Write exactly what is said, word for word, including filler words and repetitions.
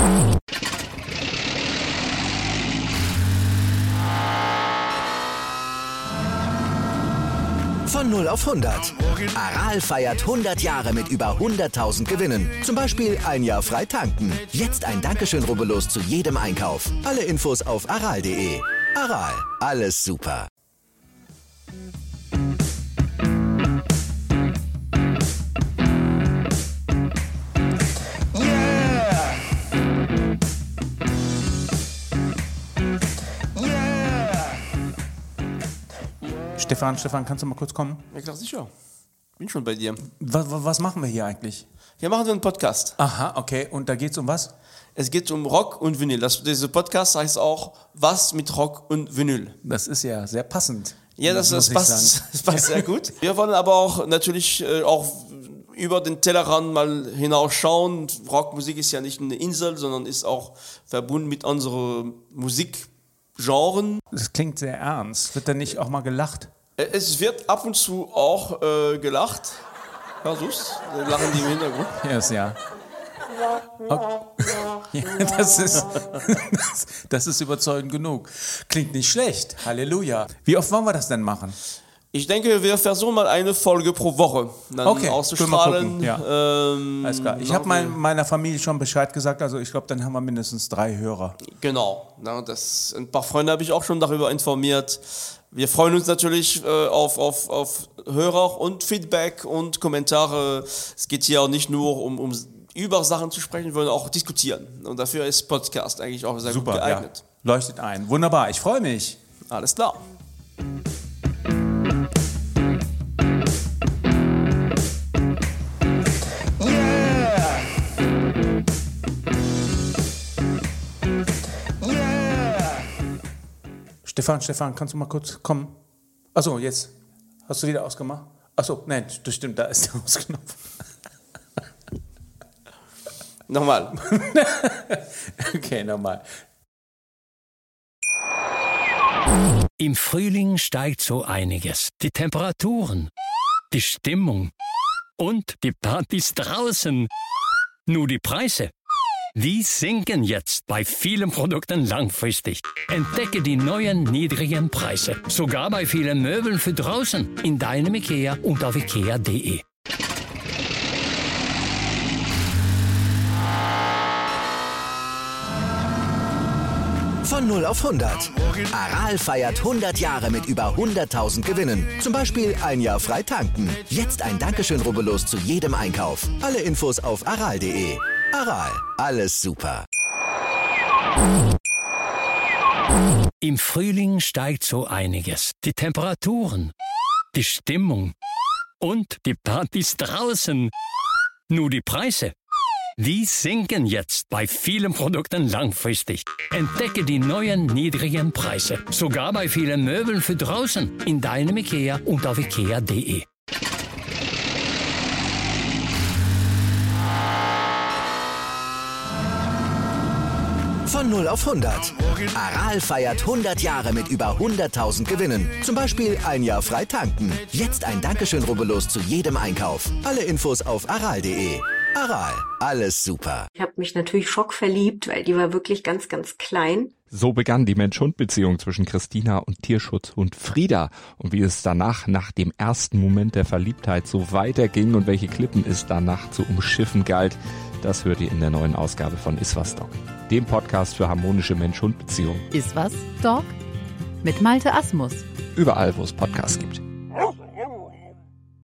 Von null auf hundert. Aral feiert hundert Jahre mit über hunderttausend Gewinnen. Zum Beispiel ein Jahr frei tanken. Jetzt ein Dankeschön, rubbellos zu jedem Einkauf. Alle Infos auf aral punkt de. Aral, alles super. Stefan, Stefan, kannst du mal kurz kommen? Ja, klar, sicher. Bin schon bei dir. Was, was machen wir hier eigentlich? Hier machen wir einen Podcast. Aha, okay. Und da geht's um was? Es geht um Rock und Vinyl. Das, dieser Podcast heißt auch Was mit Rock und Vinyl. Das ist ja sehr passend. Ja, das, das, passt, das passt sehr gut. Wir wollen aber auch natürlich äh, auch über den Tellerrand mal hinausschauen. Rockmusik ist ja nicht eine Insel, sondern ist auch verbunden mit unseren Musikgenren. Das klingt sehr ernst. Wird da nicht auch mal gelacht? Es wird ab und zu auch äh, gelacht. Hörst du's? Lachen die im Hintergrund? Yes, ja. Okay. Ja, das ist, das ist überzeugend genug. Klingt nicht schlecht. Halleluja. Wie oft wollen wir das denn machen? Ich denke, wir versuchen mal eine Folge pro Woche dann okay, auszustrahlen. Ja. Ähm, Alles klar. Ich habe mein, meiner Familie schon Bescheid gesagt, also ich glaube, dann haben wir mindestens drei Hörer. Genau. Na, das, ein paar Freunde habe ich auch schon darüber informiert. Wir freuen uns natürlich äh, auf, auf, auf Hörer und Feedback und Kommentare. Es geht hier auch nicht nur um, um über Sachen zu sprechen, wir wollen auch diskutieren. Und dafür ist Podcast eigentlich auch sehr Super, gut geeignet. Ja. Leuchtet ein. Wunderbar, ich freue mich. Alles klar. Yeah. Yeah. Stefan, Stefan, kannst du mal kurz kommen? Achso, jetzt. Hast du wieder ausgemacht? Achso, nein, das stimmt, da ist der Ausknopf. Nochmal. Okay, nochmal. Im Frühling steigt so einiges. Die Temperaturen, die Stimmung und die Partys draußen. Nur die Preise, die sinken jetzt bei vielen Produkten langfristig. Entdecke die neuen niedrigen Preise. Sogar bei vielen Möbeln für draußen. In deinem IKEA und auf ikea punkt de. Von null auf hundert. Aral feiert hundert Jahre mit über hunderttausend Gewinnen. Zum Beispiel ein Jahr frei tanken. Jetzt ein Dankeschön, rubbellos zu jedem Einkauf. Alle Infos auf aral punkt de. Aral, alles super. Im Frühling steigt so einiges. Die Temperaturen, die Stimmung und die Partys draußen. Nur die Preise, die sinken jetzt bei vielen Produkten langfristig. Entdecke die neuen niedrigen Preise. Sogar bei vielen Möbeln für draußen. In deinem IKEA und auf ikea punkt de. Von null auf hundert. Aral feiert hundert Jahre mit über hunderttausend Gewinnen. Zum Beispiel ein Jahr frei tanken. Jetzt ein Dankeschön, rubbellos zu jedem Einkauf. Alle Infos auf aral punkt de. Aral, alles super. Ich habe mich natürlich schockverliebt, weil die war wirklich ganz, ganz klein. So begann die Mensch-Hund-Beziehung zwischen Christina und Tierschutzhund Frieda. Und wie es danach, nach dem ersten Moment der Verliebtheit, so weiterging und welche Klippen es danach zu umschiffen galt, das hört ihr in der neuen Ausgabe von Iswas Dog, dem Podcast für harmonische Mensch-Hund-Beziehungen. Iswas Dog? Mit Malte Asmus. Überall, wo es Podcasts gibt.